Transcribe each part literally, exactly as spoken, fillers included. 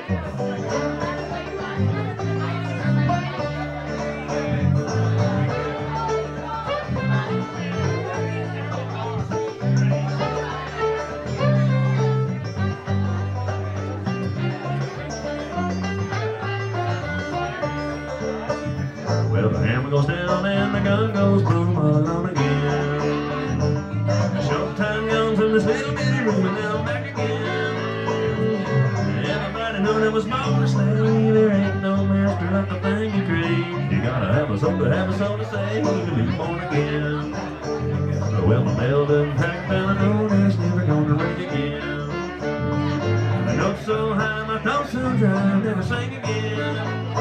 Well, the hammer goes down and the gun goes boom all alone again. Showtime guns in this little bitty room and now I'm back again. Everybody knew there was more to say. There ain't no master like the thing you crave. You gotta have a soul to have a soul to say to be born again. Well, my bell doesn't crack down, I know that's never gonna ring again. My note's so high, my throat's so dry, never sing again.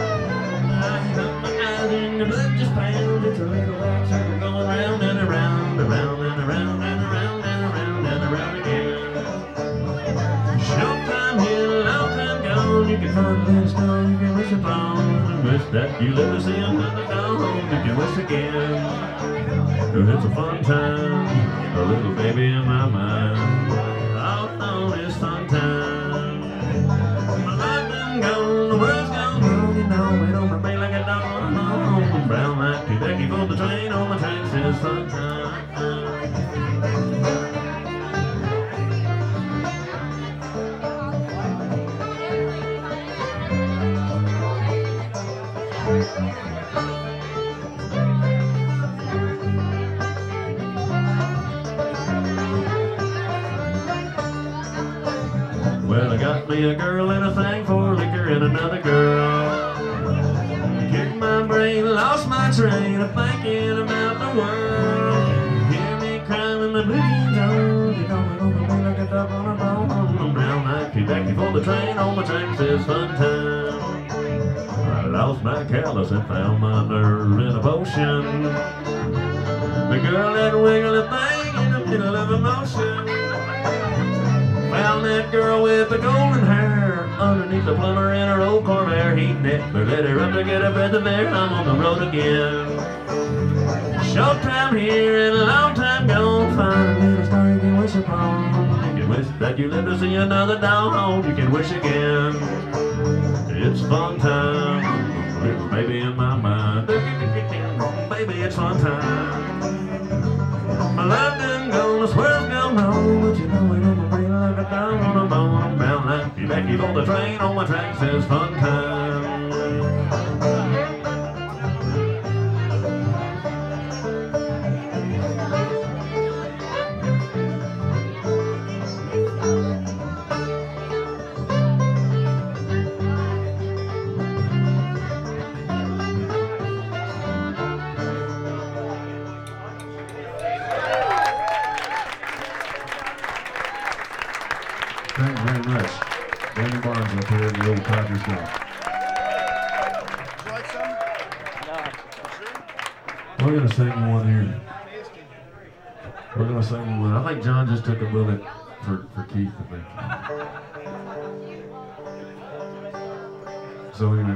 And the blood just pounds, it's a little white circle going round and around, around and around and around and around and around again. Showtime here, long time gone, you can find a little star you can wish upon, and wish that you live to see another dawn, you can wish again. It's a fun time, a little baby in my mind, all on this fun time. My life done gone, the world's gone wrong, you know, it on my brain like a dog. Brown light, Quebec, for the train on my train says fun time. Well, I got me a girl and a thing for liquor and another girl. Kicked my brain, lost my train of thinking about the world. Hear me crying in the blue jeans on. You know it on the way like a dog on a bone. Brown light, Quebec, for the train on my train says fun time. I lost my callus and found my nerve in a potion. The girl that wiggled a thing in the middle of emotion. Found that girl with the golden hair underneath the plumber in her old Corvair. He never let her up to get a breath of air. I'm on the road again. Showtime here and a long time gone. Find a little star you can wish upon. You can wish that you live to see another dawn. You can wish again. It's fun time, little baby in my mind. Baby, it's fun time. My life done gone, this world's gone home, but you know it on my brain like a dog on a bone. I'm brown like you back, you on the train on my track says fun time. Thank you very much. Danny Barnes up here in the old Codger Show. Would you like some? No. Sure? We're going to sing one here. We're going to sing one. I think John just took a bullet for, for Keith, I think. So anyway,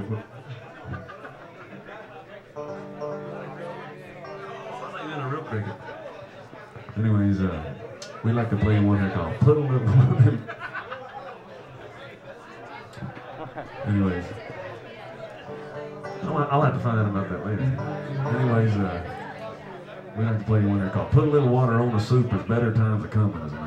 I'll sing in a real quick. Anyways, uh, we like to play one here called Put a Little Woman. Anyways, I'll, I'll have to find out about that later. Anyways, uh, we like to play one here called Put a Little Water on the Soup, as better times are coming, as a